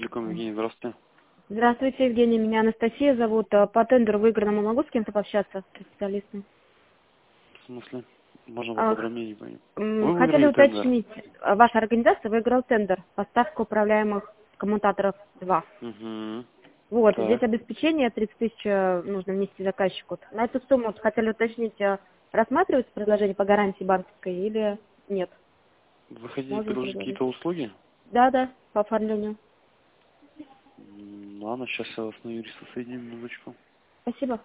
Телеком, Евгений, здравствуйте. Здравствуйте, Евгений. Меня Анастасия зовут. По тендеру выигранному могу с кем-то пообщаться, с специалистом? В смысле? Можно поподробнее, не понял. Вы Хотели выиграли тендер? уточнить, ваша организация выиграла тендер поставка управляемых коммутаторов 2. Угу. Вот, здесь Так. обеспечение 30 тысяч нужно внести заказчику. На эту сумму вот хотели уточнить, рассматривается предложение по гарантии банковской или нет? Вы хотите Можем предложить предложить. какие-то услуги? Да, по оформлению. Ладно, сейчас я вас на юриста соединю, минуточку. Спасибо.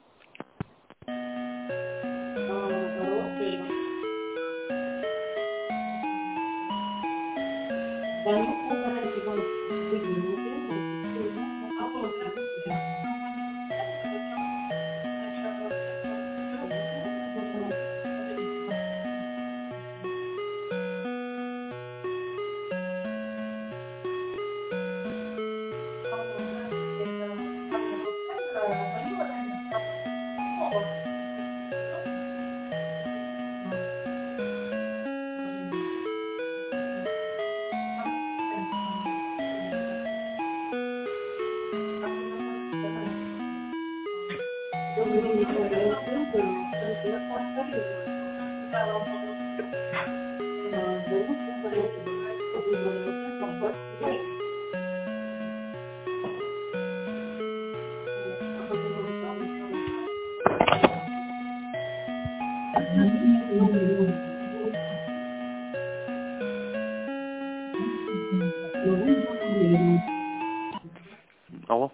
Алло.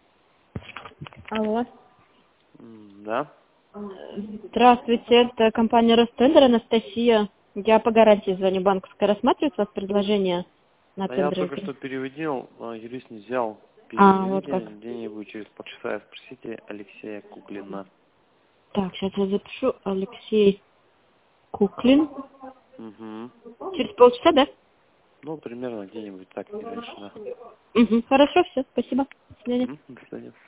Алло. Да? Здравствуйте, это компания Ростендер, Анастасия. Я по гарантии звоню банковской. Рассматривает вас предложение на А я тендер? только что переводил, юрист не взял. Вот как. Переведите деньги через полчаса. Спросите Алексея Куклина. Так, сейчас я запишу. Алексей Куклин. Угу. Через полчаса, да? Ну, примерно где-нибудь так, не раньше, да. Хорошо, все, спасибо. До свидания. До свидания.